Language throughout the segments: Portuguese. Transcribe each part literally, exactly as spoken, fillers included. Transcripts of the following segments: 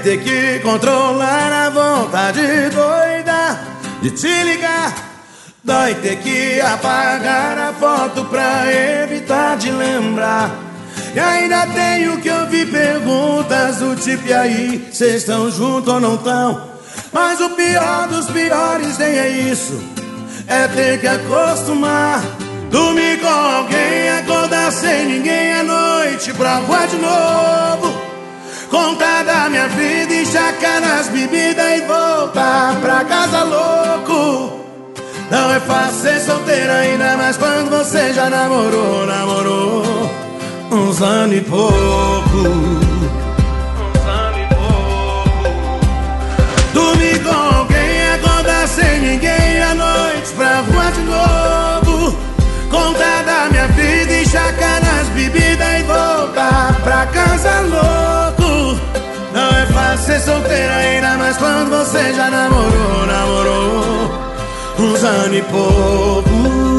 ter que controlar a vontade doida de te ligar. Dói ter que apagar a foto pra evitar de lembrar. E ainda tenho que ouvir perguntas do tipo: e aí, cês estão juntos ou não tão? Mas o pior dos piores nem é isso, é ter que acostumar. Dormir com alguém, acordar sem ninguém à noite pra rua de novo. Contar da minha vida, enxacar nas bebidas e voltar pra casa louco. Não é fácil ser solteiro ainda, mas quando você já namorou, namorou uns anos e pouco. Uns anos e pouco. Dormir com alguém, acordar sem ninguém à noite pra rua de novo. Contar da minha vida, enxacar nas bebidas e voltar pra casa louco. Não é fácil ser solteiro ainda, mas quando você já namorou, namorou uns anos e pouco.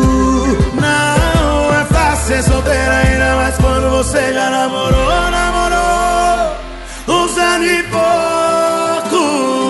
Não é fácil ser solteiro ainda, mas quando você já namorou, namorou uns anos e pouco.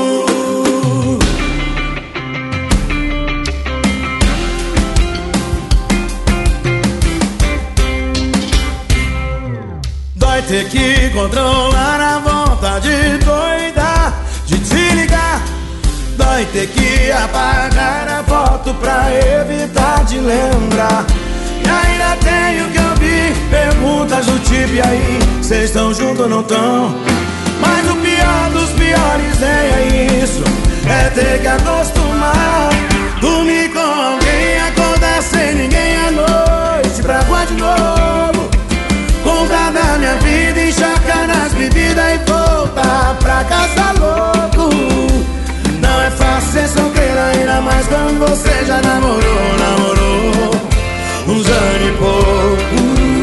Dói ter que controlar a vontade doida de te ligar. Dói ter que apagar a foto pra evitar de lembrar. E ainda tenho que ouvir perguntas do tipo: e aí, cês estão juntos ou não tão? Mas o pior dos piores nem é isso, é ter que acostumar. Dormir com alguém, acordar sem ninguém à noite pra rua de novo. Contar da minha vida, enxacar nas bebidas e voltar pra casa louco. Não é fácil ser solteiro ainda, mas quando você já namorou, namorou uns anos e pouco.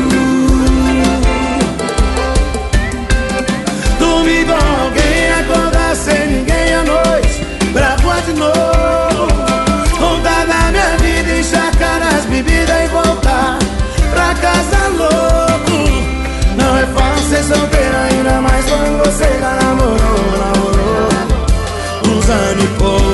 Dormir com alguém, acordar sem ninguém à noite pra rua de novo. Contar da minha vida, enxacar nas bebidas e voltar pra casa louco. Não é fácil ser solteiro ainda, mas quando você já namorou, namorou uns anos e pouco.